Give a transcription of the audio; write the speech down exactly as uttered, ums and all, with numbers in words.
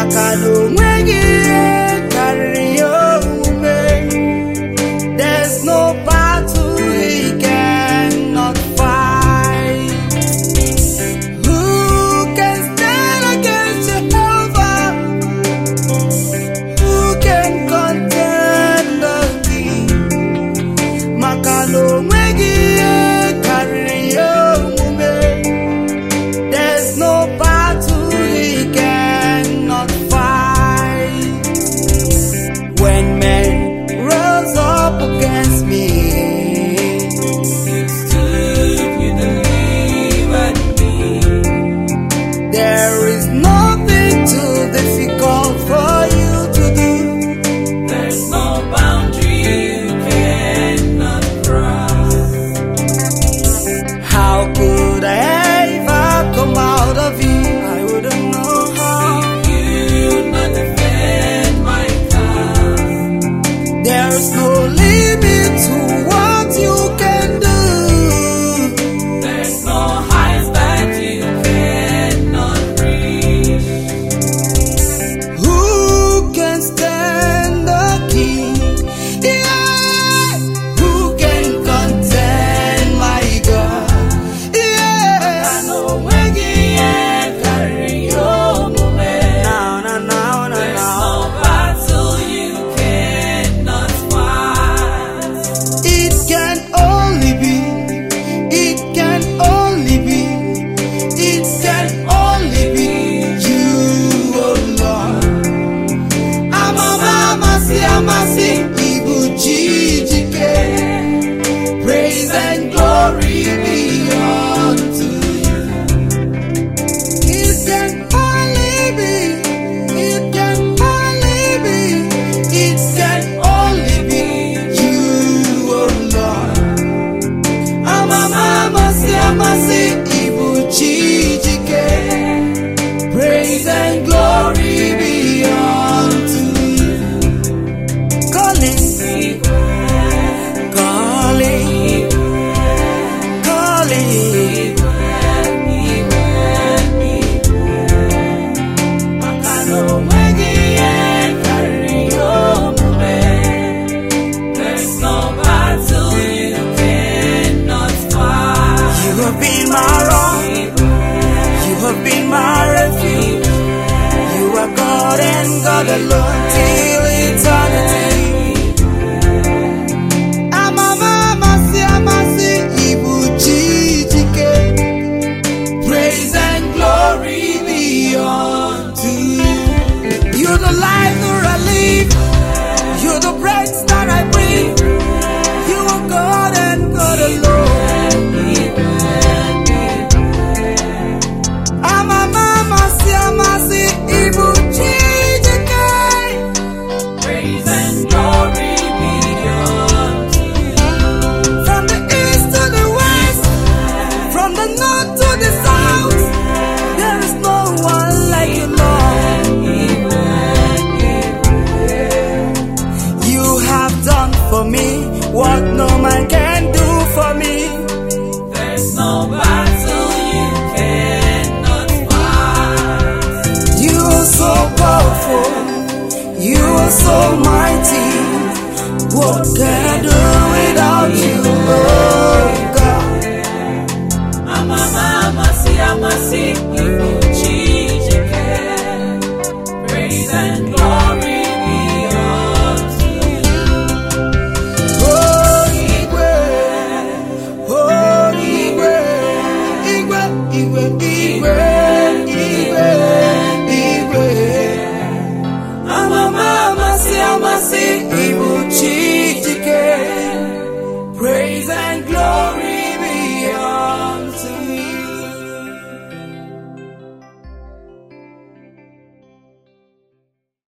Makano mwegi carry there's no battle he cannot fight. Who can stand against Jehovah? Who can contend the King? Makano mwegi carry there's no battle he cannot fight. When men rose up against me, you stood, you delivered me. There is nothing too difficult for you to do. There's no boundary you cannot cross. How could I ever come out of you? I wouldn't know how. If you not defend my cause, There's no limit to what you can do. there's no heights that you cannot reach. Who can stand the King? Yeah. Who can contend my God? Yeah. No mwegi carry your moment. Now, now, now, now, There's now. no battle you cannot fight. It can only be, it can only be, it can only be you, oh Lord. Amamamasi, amasi, ibujijike. Praise and glory be unto you. It can only be, it can only be, it can only be you, oh Lord. Amamamasi, amasi, ibujijike. Praise and glory be unto you. Calling, calling, calling. Makano mwegi carry your moment. There's no battle you cannot fight. You have been my rock, you have been my refuge. You are God and God alone till eternity. Amamamasi, amasi, ibujijike. Praise and glory be unto you. You're the life that I live. You're the breath that I breathe. You are God and God alone. Amamamasi, amasi, ibujijike. Praise and glory be unto you. From the east to the west, from the north to the south, there is no one like you, Lord. You have done for me what no man can do for me. There's no battle you cannot fight. You are so powerful, you are so mighty. What can I do with